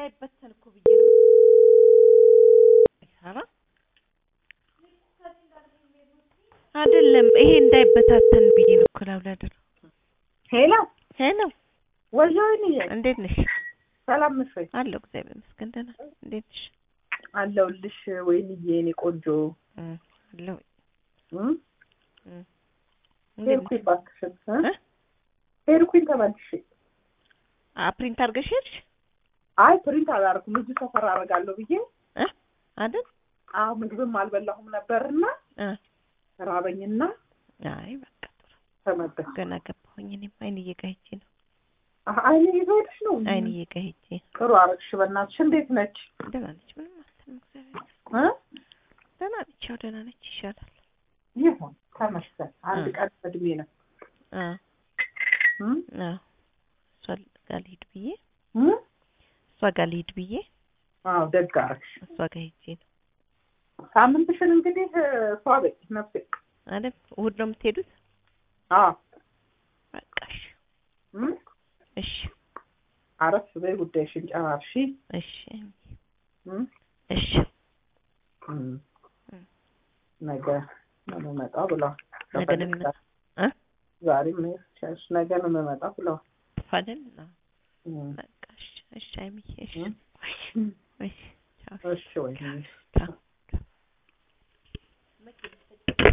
እንዳይበተን እኮ ብዬ ነው ሳራ አይደለም ይሄ እንዳይበታተን ብዬ ነው እኮ ላውላደር ሄሎ ሄሎ ወይኔ እንዴት ነሽ ሰላም ነሽ ወይ አለሁ እግዚአብሔር ይመስገን ደህና እንዴት ነሽ አለሁልሽ ወይንዬ የኔ ቆንጆ አለሁ ሄድኩኝ እባክሽ ሄድኩኝ ተመልሼ ፕሪንት አድርገሽ ሄድሽ አይ ፕሪንት አላደረኩም ልጅ ሰፈር አደርጋለሁ ብዬ አይደል አዎ ምግብም አልበላሁም ነበርና ራበኝና አይ በቃ ጥሩ ተመለስኩ ገና ገባሁኝ እኔም አይንዬ ጋር ሄጄ ነው አይንዬ ጋር ሄድሽ ነው አይንዬ ጋር ሄጄ ጥሩ አደረግሽ በእናትሽ እንዴት ነች ደህና ነች ምንም አትልም እግዚአብሔር ደህና ነች ያው ደህና ነች ይሻላል ይሁን ተመስገን አንድ ቀን እድሜ ነው እሷ ጋር ልሂድ ብዬ አዎ ደግ አደረግሽ እሷ ጋር ሄጄ ነው ሳምንትሽን እንግዲህ ሷቤ ነፍሴ አይደል እሑድ ነው የምትሄዱት አዎ በቃሽ እሺ አረፍ በይ ጉዳይሽን ጨራርሺ እሺ እሺ ነገ ነው የምመጣው ብለዋል ነገ ነው የምመጣው ዛሬ ምን ቻሽ ነገ ነው የምመጣው ብለዋል አይደል በቃሽ እሺ አይምዬ እሺ እሺ እሺ ወይ